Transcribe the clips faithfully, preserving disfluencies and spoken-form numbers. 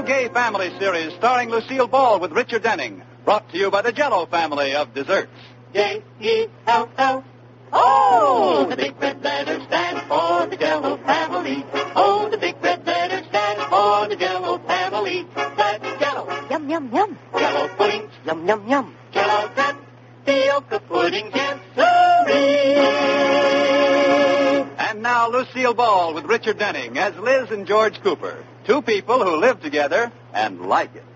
gay family series starring Lucille Ball with Richard Denning. Brought to you by the Jell-O family of desserts. J E L L. Oh, the big red letters stand for the Jell-O family. Oh, the big red letters stand for the Jell-O family. That's Jell-O. Yum, yum, yum. Jell-O puddings. Yum, yum, yum. Jell-O tapioca pudding dancery. And now Lucille Ball with Richard Denning as Liz and George Cooper. Two people who live together and like it.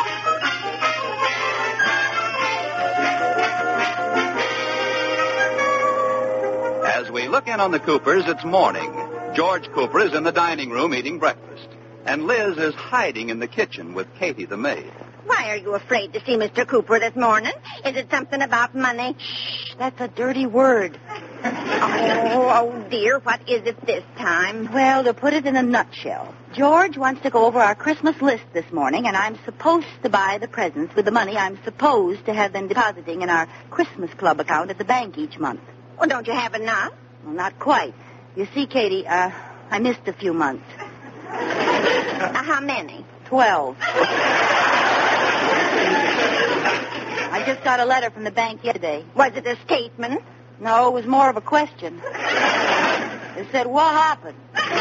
As we look in on the Coopers, it's morning. George Cooper is in the dining room eating breakfast. And Liz is hiding in the kitchen with Katie the maid. Why are you afraid to see Mister Cooper this morning? Is it something about money? Shh, that's a dirty word. Oh, oh, dear, what is it this time? Well, to put it in a nutshell, George wants to go over our Christmas list this morning, and I'm supposed to buy the presents with the money I'm supposed to have them depositing in our Christmas Club account at the bank each month. Well, don't you have enough? Well, not quite. You see, Katie, uh, I missed a few months. Uh, how many? Twelve. I just got a letter from the bank yesterday. Was it a statement? No, it was more of a question. It said, what happened?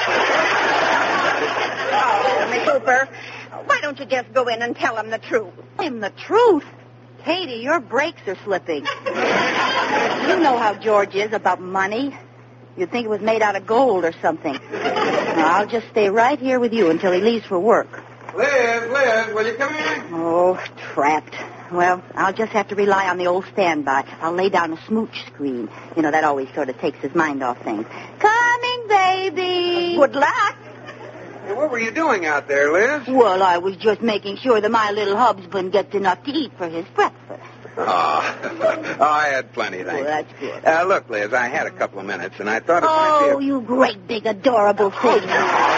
Oh, Miss Cooper, why don't you just go in and tell him the truth? Tell him the truth? Katie, your brakes are slipping. You know how George is about money. You'd think it was made out of gold or something. Now, I'll just stay right here with you until he leaves for work. Liz, Liz, will you come here? Oh, trapped. Well, I'll just have to rely on the old standby. I'll lay down a smooch screen. You know, that always sort of takes his mind off things. Coming, baby. Good luck. Hey, what were you doing out there, Liz? Well, I was just making sure that my little husband gets enough to eat for his breakfast. Oh, oh I had plenty, thanks. Well, that's good. Uh, look, Liz, I had a couple of minutes, and I thought it might be a... Oh, you great, big, adorable thing. You're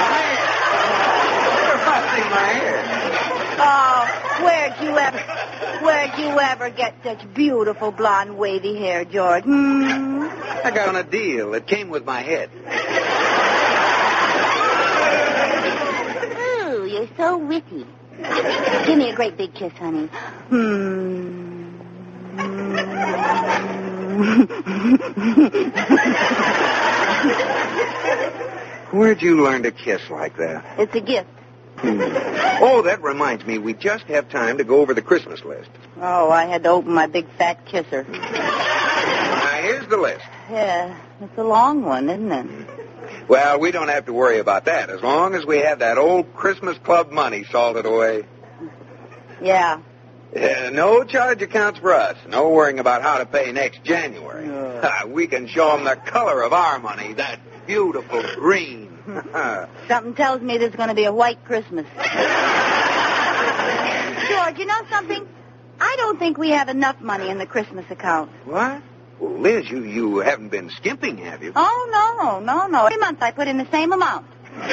busting my hair. Oh, where'd you ever, where'd you ever get such beautiful blonde wavy hair, George? Hmm? I got on a deal. It came with my head. Ooh, you're so witty. Give me a great big kiss, honey. Hmm. Where'd you learn to kiss like that? It's a gift. Oh, that reminds me. We just have time to go over the Christmas list. Oh, I had to open my big fat kisser. Now, here's the list. Yeah, it's a long one, isn't it? Well, we don't have to worry about that as long as we have that old Christmas Club money salted away. Yeah. Uh, no charge accounts for us. No worrying about how to pay next January. Uh. We can show them the color of our money, that beautiful green. Something tells me there's going to be a white Christmas. George, you know something? I don't think we have enough money in the Christmas account. What? Well, Liz, you, you haven't been skimping, have you? Oh, no, no, no. Every month I put in the same amount.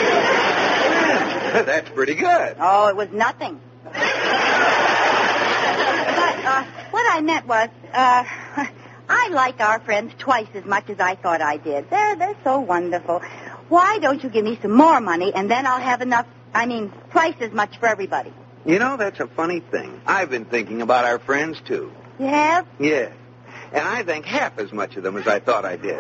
That's pretty good. Oh, it was nothing. But uh, what I meant was, uh, I like our friends twice as much as I thought I did. They're, they're so wonderful. Why don't you give me some more money, and then I'll have enough, I mean, twice as much for everybody. You know, that's a funny thing. I've been thinking about our friends, too. You have? Yeah. And I think half as much of them as I thought I did.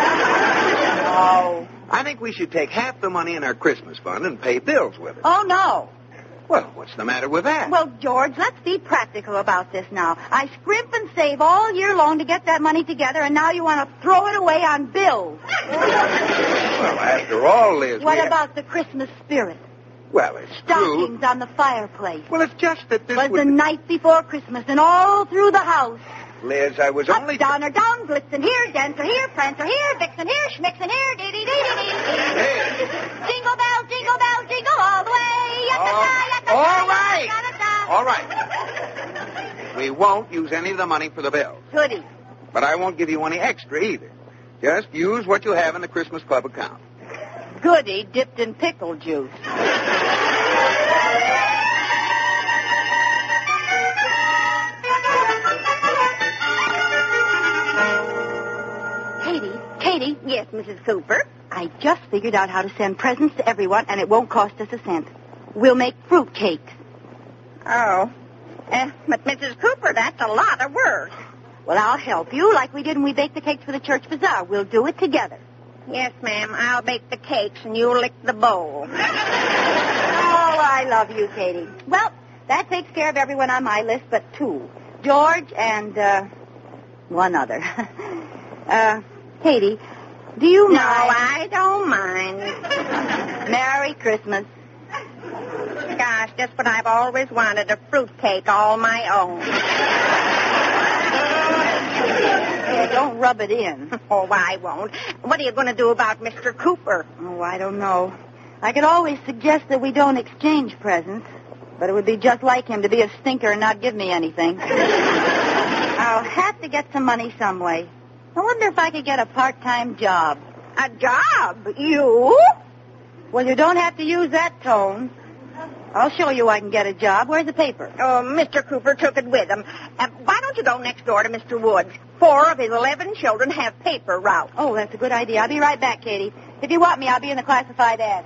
Oh. I think we should take half the money in our Christmas fund and pay bills with it. Oh, no. Well, what's the matter with that? Well, George, let's be practical about this now. I scrimp and save all year long to get that money together, and now you want to throw it away on bills. Well, after all, Liz, What we about the Christmas spirit? Have... Well, it's true. Stockings on the fireplace. Well, it's just that this was would... the night before Christmas, and all through the house. Liz, I was Up, only... down, or down, Blitzen here, Dancer here, Prancer here, Vixen here, Schmixen here, dee-dee-dee-dee-dee. Hey. Jingle bells, jingle bells, jingle all the way. Oh, all right. All right. We won't use any of the money for the bills. Goody. But I won't give you any extra either. Just use what you have in the Christmas Club account. Goody dipped in pickle juice. Katie, Katie. Yes, Missus Cooper. I just figured out how to send presents to everyone, and it won't cost us a cent. We'll make fruit cakes. Oh. Uh, but, Missus Cooper, that's a lot of work. Well, I'll help you like we did when we baked the cakes for the church bazaar. We'll do it together. Yes, ma'am. I'll bake the cakes and you lick the bowl. Oh, I love you, Katie. Well, that takes care of everyone on my list but two. George and, uh, one other. uh, Katie, do you No, mind? I don't mind. Merry Christmas. Gosh, just what I've always wanted, a fruitcake all my own. Hey, don't rub it in. Oh, I won't. What are you going to do about Mister Cooper? Oh, I don't know. I could always suggest that we don't exchange presents, but it would be just like him to be a stinker and not give me anything. I'll have to get some money some way. I wonder if I could get a part-time job. A job? You? Well, you don't have to use that tone. I'll show you I can get a job. Where's the paper? Oh, Mister Cooper took it with him. Uh, why don't you go next door to Mister Woods? Four of his eleven children have paper routes. Oh, that's a good idea. I'll be right back, Katie. If you want me, I'll be in the classified ad.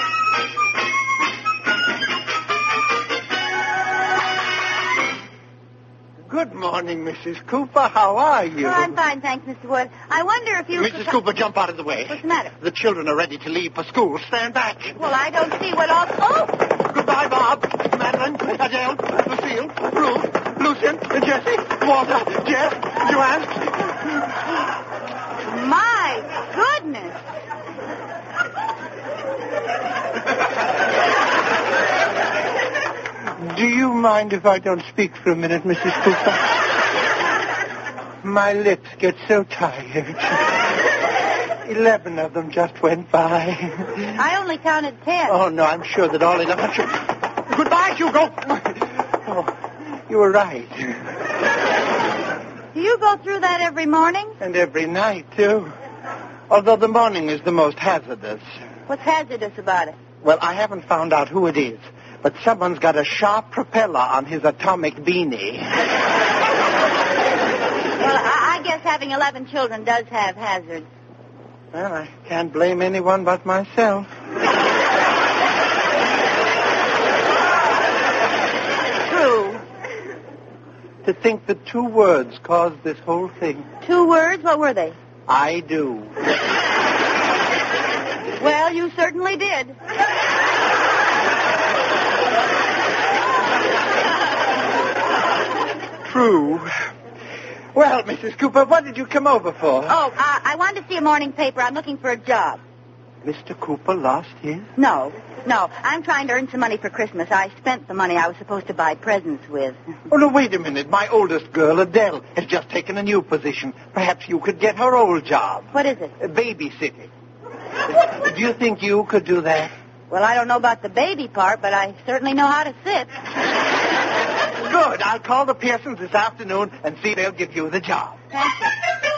Good morning, Missus Cooper. How are you? Oh, I'm fine, thanks, Mister Wood. I wonder if you Missus could... Cooper, jump out of the way. What's the matter? The children are ready to leave for school. Stand back. Well, I don't see what all... Oh! Goodbye, Bob, Madeline, Adele, Lucille, Ruth, Lucian, Jessie, Walter, Jeff, Joanne. My goodness! Do you mind if I don't speak for a minute, Missus Cooper? My lips get so tired. Eleven of them just went by. I only counted ten. Oh, no, I'm sure that all eleven should... Goodbye, Hugo. Oh, you were right. Do you go through that every morning? And every night, too. Although the morning is the most hazardous. What's hazardous about it? Well, I haven't found out who it is, but someone's got a sharp propeller on his atomic beanie. Well, I, I guess having eleven children does have hazards. Well, I can't blame anyone but myself. True. To think that two words caused this whole thing. Two words? What were they? I do. Well, you certainly did. True. Well, Missus Cooper, what did you come over for? Oh, uh, I wanted to see a morning paper. I'm looking for a job. Mister Cooper lost his? No, no. I'm trying to earn some money for Christmas. I spent the money I was supposed to buy presents with. Oh, no, wait a minute. My oldest girl, Adele, has just taken a new position. Perhaps you could get her old job. What is it? Uh, babysitting. Do you think you could do that? Well, I don't know about the baby part, but I certainly know how to sit. Good. I'll call the Pearsons this afternoon and see if they'll give you the job. Thank you.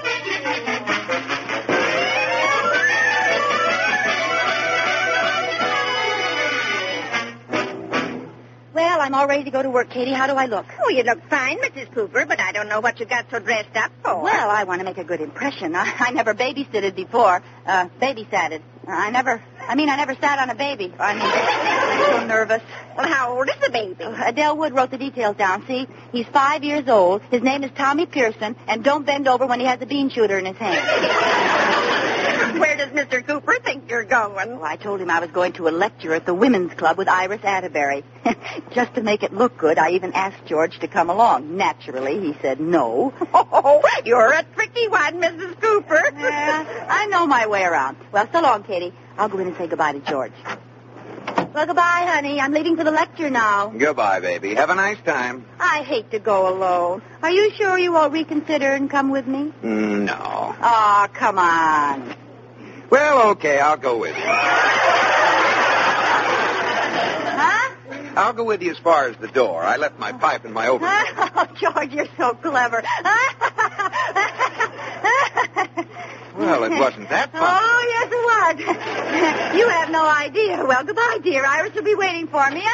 Well, I'm all ready to go to work, Katie. How do I look? Oh, you look fine, Missus Cooper, but I don't know what you got so dressed up for. Well, I want to make a good impression. I, I never babysitted before. Uh, babysatted. I never, I mean, I never sat on a baby. I mean, I'm so nervous. Well, how old is the baby? Uh, Adele Wood wrote the details down, see? He's five years old. His name is Tommy Pearson, and don't bend over when he has a bean shooter in his hand. Where does Mister Cooper think you're going? Well, I told him I was going to a lecture at the Women's Club with Iris Atterbury. Just to make it look good, I even asked George to come along. Naturally, he said no. Oh, you're a tricky one, Missus Cooper. Yeah, I know my way around. Well, so long, Katie. I'll go in and say goodbye to George. Well, goodbye, honey. I'm leaving for the lecture now. Goodbye, baby. Have a nice time. I hate to go alone. Are you sure you won't reconsider and come with me? Mm, no. Oh, come on. Well, okay, I'll go with you. Huh? I'll go with you as far as the door. I left my pipe in my overcoat. Oh, George, you're so clever. Well, it wasn't that fun. Oh, yes, it was. You have no idea. Well, goodbye, dear. Iris will be waiting for me.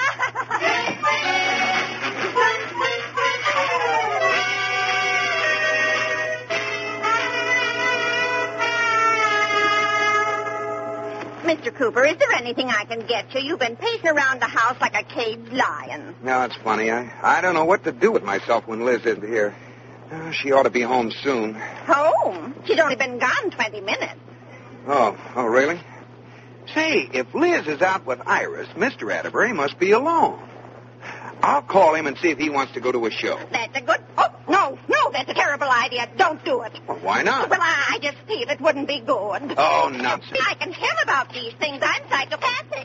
Mister Cooper, is there anything I can get you? You've been pacing around the house like a caged lion. No, it's funny. I, I don't know what to do with myself when Liz isn't here. Oh, she ought to be home soon. Home? She's only been gone twenty minutes. Oh, oh, really? Say, if Liz is out with Iris, Mister Atterbury must be alone. I'll call him and see if he wants to go to a show. That's a good... Oh, no, no, that's a terrible idea. Don't do it. Well, why not? Well, I, I just feel it wouldn't be good. Oh, nonsense. I can tell about these things. I'm psychopathic.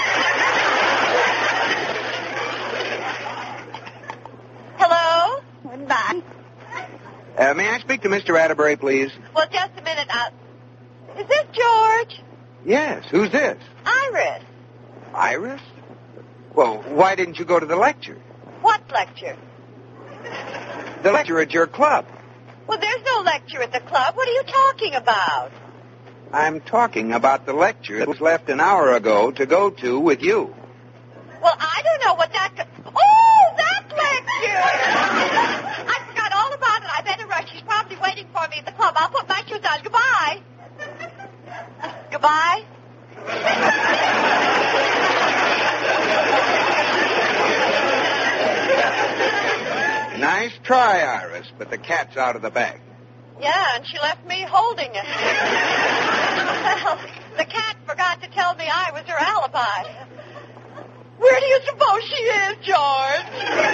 Hello? Goodbye. Uh, may I speak to Mister Atterbury, please? Well, just a minute. Uh, is this George? Yes. Who's this? Iris. Iris? Well, why didn't you go to the lecture? What lecture? The lecture at your club. Well, there's no lecture at the club. What are you talking about? I'm talking about the lecture that was left an hour ago to go to with you. Well, I don't know what that... Co- oh, that lecture! I forgot all about it. I better rush. She's probably waiting for me at the club. I'll put my shoes on. Goodbye. Goodbye. Nice try, Iris, but the cat's out of the bag. Yeah, and she left me holding it. Well, the cat forgot to tell me I was her alibi. Where do you suppose she is, George?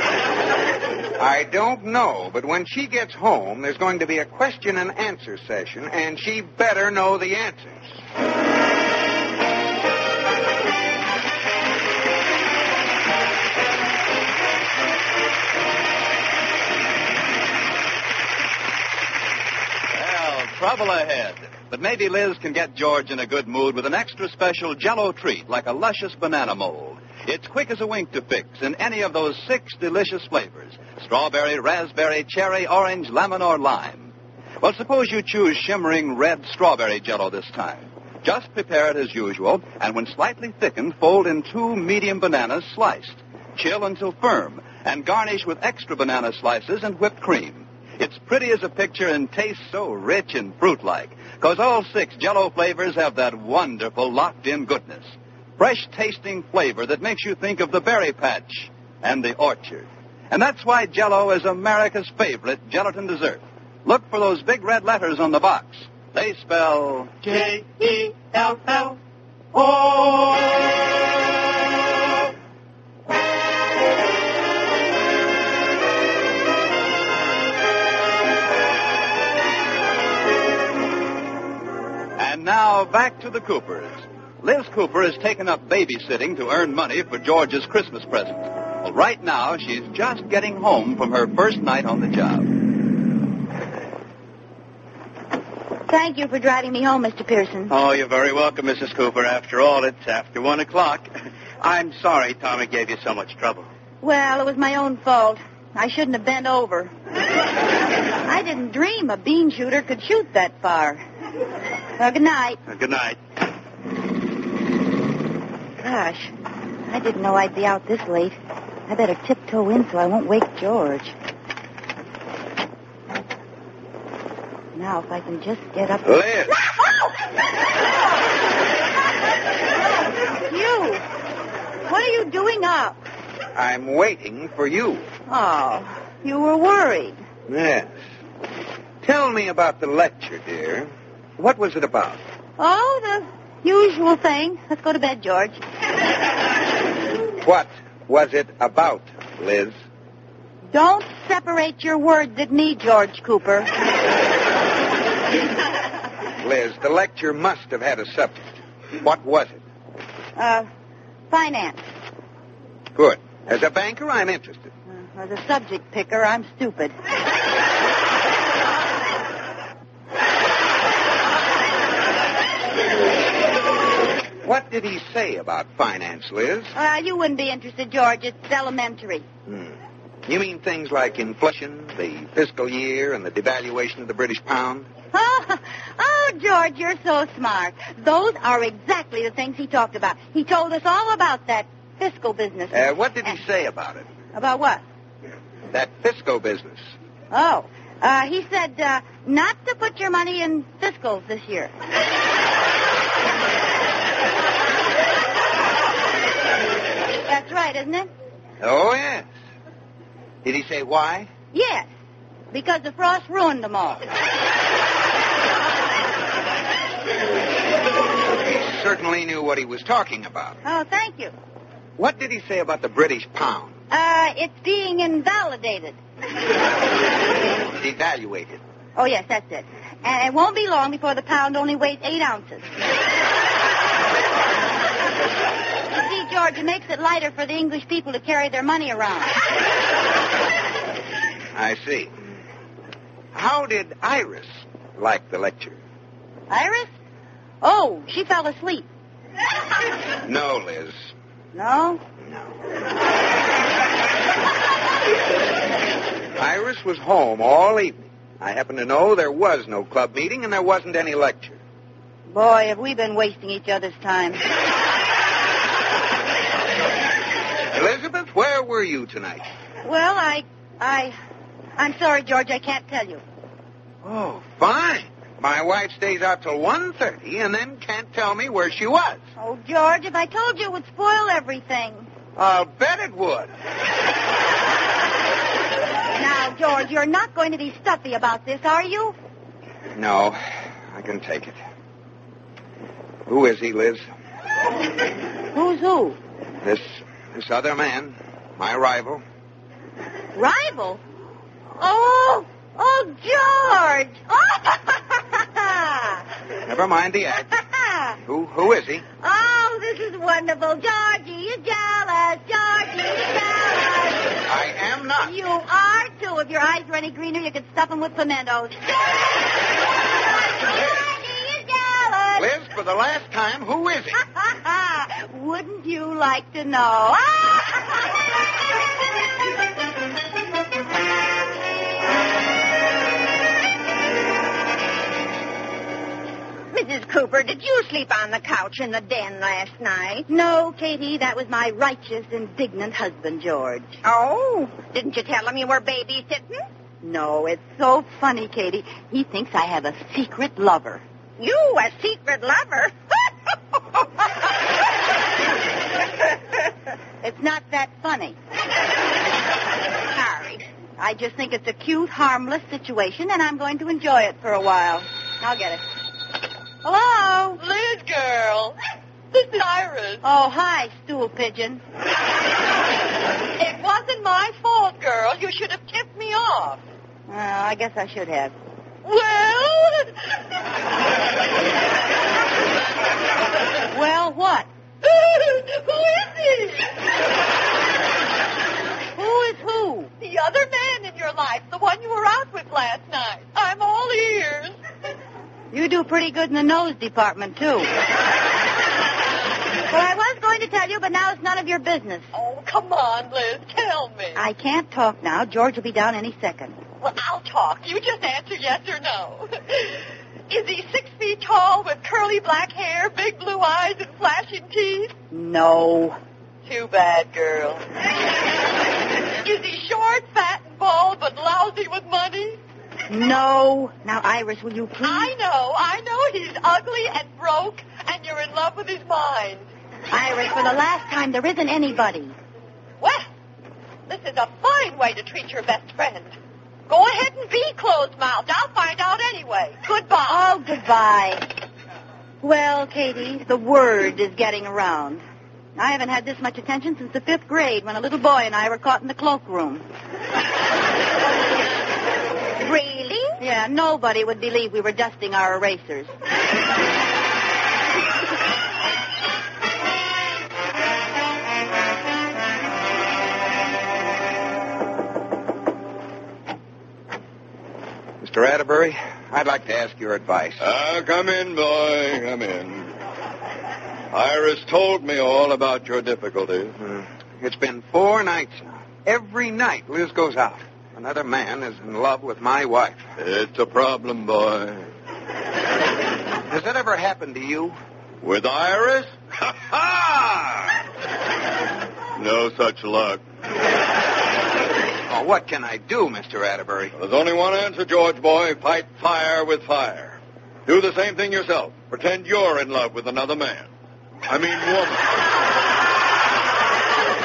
I don't know, but when she gets home, there's going to be a question and answer session, and she better know the answers. Trouble ahead. But maybe Liz can get George in a good mood with an extra special Jell-O treat like a luscious banana mold. It's quick as a wink to fix in any of those six delicious flavors: strawberry, raspberry, cherry, orange, lemon, or lime. Well, suppose you choose shimmering red strawberry Jell-O this time. Just prepare it as usual, and when slightly thickened, fold in two medium bananas sliced. Chill until firm, and garnish with extra banana slices and whipped cream. It's pretty as a picture and tastes so rich and fruit-like, because all six Jell-O flavors have that wonderful locked-in goodness. Fresh-tasting flavor that makes you think of the berry patch and the orchard. And that's why Jell-O is America's favorite gelatin dessert. Look for those big red letters on the box. They spell J E L L O. And now, back to the Coopers. Liz Cooper has taken up babysitting to earn money for George's Christmas present. Well, right now, she's just getting home from her first night on the job. Thank you for driving me home, Mister Pearson. Oh, you're very welcome, Missus Cooper. After all, it's after one o'clock. I'm sorry Tommy gave you so much trouble. Well, it was my own fault. I shouldn't have bent over. I didn't dream a bean shooter could shoot that far. Well, good night. Uh, good night. Gosh, I didn't know I'd be out this late. I better tiptoe in so I won't wake George. Now, if I can just get up... Liz! You! What are you doing up? I'm waiting for you. Oh, you were worried. Yes. Tell me about the lecture, dear. What was it about? Oh, the usual thing. Let's go to bed, George. What was it about, Liz? Don't separate your words at me, George Cooper. Liz, the lecture must have had a subject. What was it? Uh, finance. Good. As a banker, I'm interested. Uh, as a subject picker, I'm stupid. What did he say about finance, Liz? Uh, you wouldn't be interested, George. It's elementary. Hmm. You mean things like inflation, the fiscal year, and the devaluation of the British pound? Oh, oh, George, you're so smart. Those are exactly the things he talked about. He told us all about that fiscal business. Uh, what did he say about it? About what? That fiscal business. Oh, uh, he said uh, not to put your money in fiscals this year. That's right, isn't it? Oh, yes. Did he say why? Yes. Because the frost ruined them all. He certainly knew what he was talking about. Oh, thank you. What did he say about the British pound? Uh, it's being invalidated. Devaluated. Oh, yes, that's it. And it won't be long before the pound only weighs eight ounces. You see, George, it makes it lighter for the English people to carry their money around. I see. How did Iris like the lecture? Iris? Oh, she fell asleep. No, Liz. No? No. Iris was home all evening. I happen to know there was no club meeting and there wasn't any lecture. Boy, have we been wasting each other's time. Elizabeth, where were you tonight? Well, I... I... I'm sorry, George, I can't tell you. Oh, fine. My wife stays out till one thirty and then can't tell me where she was. Oh, George, if I told you, it would spoil everything. I'll bet it would. Now, George, you're not going to be stuffy about this, are you? No, I can take it. Who is he, Liz? Who's who? This this other man, my rival. Rival? Oh, oh, George! Never mind the act. Who who is he? Oh, this is wonderful. Georgie, you're jealous. Georgie, you're jealous. I am not. You are, too. If your eyes were any greener, you could stuff them with pimentos. Georgie, you're jealous. Liz, for the last time, who is he? Wouldn't you like to know? Missus Cooper, did you sleep on the couch in the den last night? No, Katie, that was my righteous, indignant husband, George. Oh, didn't you tell him you were babysitting? No, it's so funny, Katie. He thinks I have a secret lover. You, a secret lover? It's not that funny. Sorry. I just think it's a cute, harmless situation, and I'm going to enjoy it for a while. I'll get it. Hello? Liz, girl. This is Iris. Oh, hi, stool pigeon. It wasn't my fault, girl. You should have tipped me off. Well, I guess I should have. Well? Well, what? Who is he? Who is who? The other man in your life, the one you were out with last night. I'm all ears. You do pretty good in the nose department, too. Well, I was going to tell you, but now it's none of your business. Oh, come on, Liz. Tell me. I can't talk now. George will be down any second. Well, I'll talk. You just answer yes or no. Is he six feet tall with curly black hair, big blue eyes, and flashing teeth? No. Too bad, girl. Is he short, fat, and bald, but lousy with money? No. Now, Iris, will you please? I know. I know he's ugly and broke, and you're in love with his mind. Iris, for the last time, there isn't anybody. Well, this is a fine way to treat your best friend. Go ahead and be closed-mouthed. I'll find out anyway. Goodbye. Oh, goodbye. Well, Katie, the word is getting around. I haven't had this much attention since the fifth grade when a little boy and I were caught in the cloakroom. Really? Yeah, nobody would believe we were dusting our erasers. Mister Atterbury, I'd like to ask your advice. Ah, come in, boy. Come in. Iris told me all about your difficulties. Hmm. It's been four nights now. Every night Liz goes out. Another man is in love with my wife. It's a problem, boy. Has that ever happened to you? With Iris? Ha ha! No such luck. Oh, what can I do, Mister Atterbury? There's only one answer, George boy. Fight fire with fire. Do the same thing yourself. Pretend you're in love with another man. I mean woman.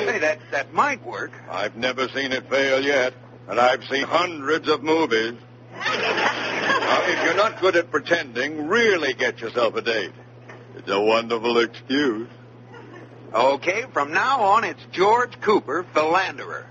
Say, that, that might work. I've never seen it fail yet, and I've seen hundreds of movies. Now, if you're not good at pretending, really get yourself a date. It's a wonderful excuse. Okay, from now on, it's George Cooper, philanderer.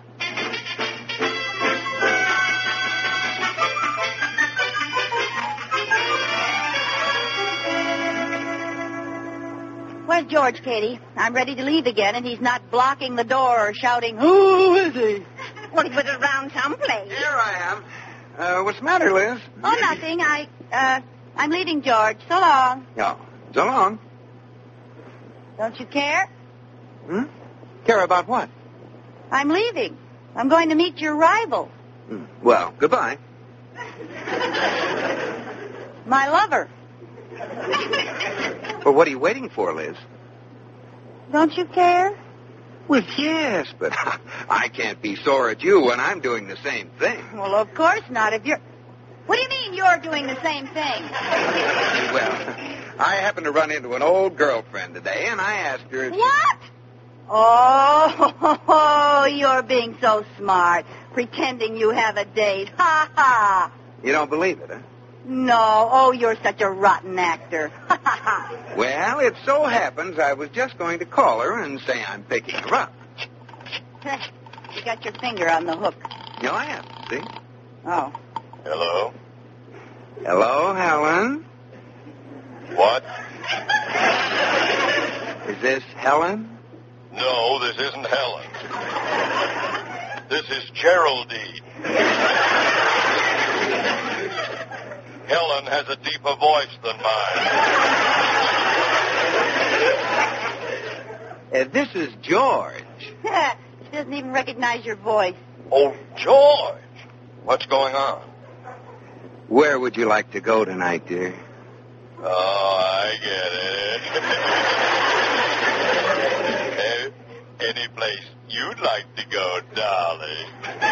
Where's George, Katie? I'm ready to leave again, and he's not blocking the door or shouting, "Who is he?" Well, he was around someplace. Here I am. Uh, what's the matter, Liz? Oh, nothing. I, uh, I'm leaving, George. So long. Oh, so long. Don't you care? Hmm? Care about what? I'm leaving. I'm going to meet your rival. Hmm. Well, goodbye. My lover. Well, what are you waiting for, Liz? Don't you care? Well, yes, but I can't be sore at you when I'm doing the same thing. Well, of course not. If you're... What do you mean you're doing the same thing? Well, I happened to run into an old girlfriend today, and I asked her if What? Oh, you're being so smart, pretending you have a date. Ha ha. she... You don't believe it, huh? No. Oh, you're such a rotten actor. Ha ha ha. Well, it so happens I was just going to call her and say I'm picking her up. You got your finger on the hook. No, I am, see? Oh. Hello? Hello, Helen? What? Is this Helen? No, this isn't Helen. This is Geraldine. Helen has a deeper voice than mine. Uh, this is George. She doesn't even recognize your voice. Oh, George. What's going on? Where would you like to go tonight, dear? Oh, I get it. Any place you'd like to go, darling.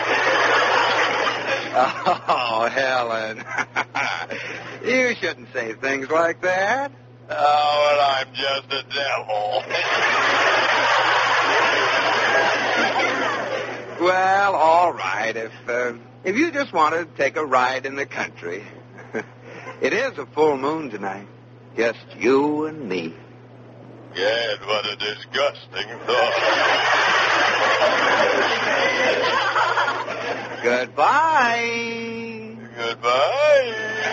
Oh, Helen. You shouldn't say things like that. Oh, well, I'm just a devil. Well, all right. If uh, if you just want to take a ride in the country. It is a full moon tonight. Just you and me. Gad, what a disgusting thought. Goodbye. Goodbye.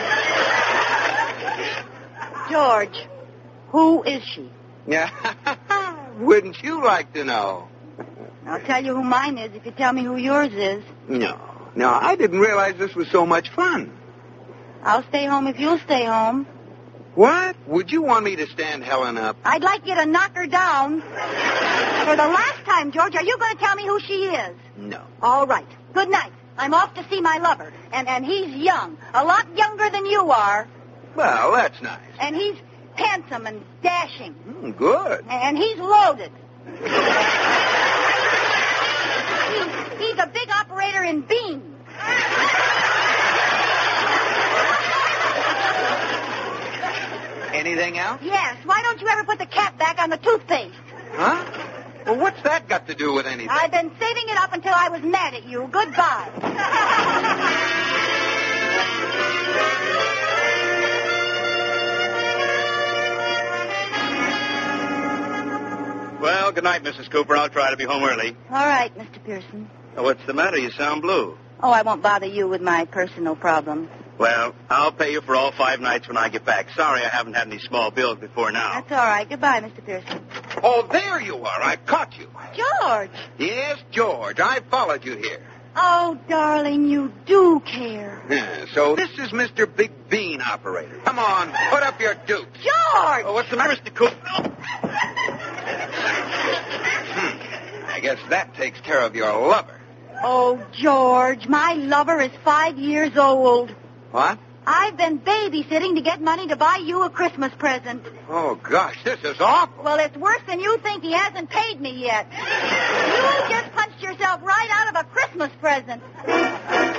George, who is she? Yeah. Wouldn't you like to know? I'll tell you who mine is if you tell me who yours is. No. No, I didn't realize this was so much fun. I'll stay home if you'll stay home. What? Would you want me to stand Helen up? I'd like you to knock her down. For the last time, George, are you going to tell me who she is? No. All right. Good night. I'm off to see my lover. And, and he's young. A lot younger than you are. Well, that's nice. And he's handsome and dashing. Mm, good. And he's loaded. he's, he's a big operator in beans. Anything else? Yes. Why don't you ever put the cap back on the toothpaste? Huh? Well, what's that got to do with anything? I've been saving it up until I was mad at you. Goodbye. Well, good night, Missus Cooper. I'll try to be home early. All right, Mister Pearson. Oh, what's the matter? You sound blue. Oh, I won't bother you with my personal problems. Well, I'll pay you for all five nights when I get back. Sorry I haven't had any small bills before now. That's all right. Goodbye, Mister Pearson. Oh, there you are. I caught you. George. Yes, George. I followed you here. Oh, darling, you do care. Yeah, so this is Mister Big Bean Operator. Come on, put up your dukes. George! Oh, what's the matter, Mister Cooper? Oh. Hmm. I guess that takes care of your lover. Oh, George, my lover is five years old. What? I've been babysitting to get money to buy you a Christmas present. Oh, gosh, this is awful. Well, it's worse than you think. He hasn't paid me yet. You just punched yourself right out of a Christmas present.